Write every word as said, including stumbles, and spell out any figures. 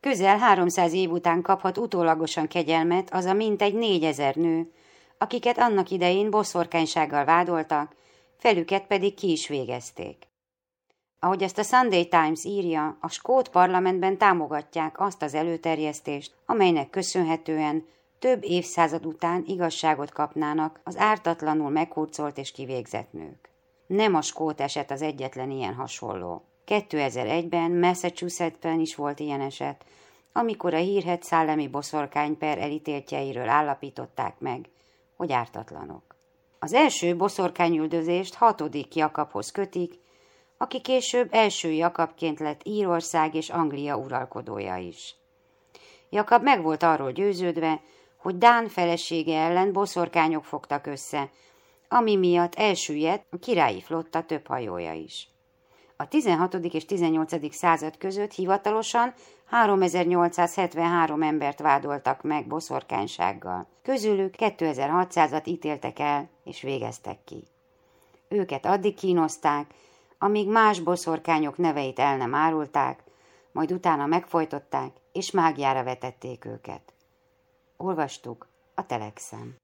Közel háromszáz év után kaphat utólagosan kegyelmet az a mintegy négyezer nő, akiket annak idején boszorkánysággal vádoltak, felüket pedig ki is végezték. Ahogy ezt a Sunday Times írja, a skót parlamentben támogatják azt az előterjesztést, amelynek köszönhetően több évszázad után igazságot kapnának az ártatlanul meghurcolt és kivégzett nők. Nem a skót eset az egyetlen ilyen hasonló. kétezer-egyben Massachusettsben is volt ilyen eset, amikor a hírhedt szellemi boszorkány per elítéltjeiről állapították meg, hogy ártatlanok. Az első boszorkányüldözést hatodik Jakabhoz kötik, aki később első Jakabként lett Írország és Anglia uralkodója is. Jakab meg volt arról győződve, hogy Dán felesége ellen boszorkányok fogtak össze, ami miatt elsüllyedt a királyi flotta több hajója is. A tizenhatodik és tizennyolcadik század között hivatalosan háromezer-nyolcszázhetvenhárom embert vádoltak meg boszorkánysággal. Közülük kétezer-hatszázat ítéltek el és végeztek ki. Őket addig kínozták, amíg más boszorkányok neveit el nem árulták, majd utána megfojtották és mágiára vetették őket. Olvastuk a Telexen.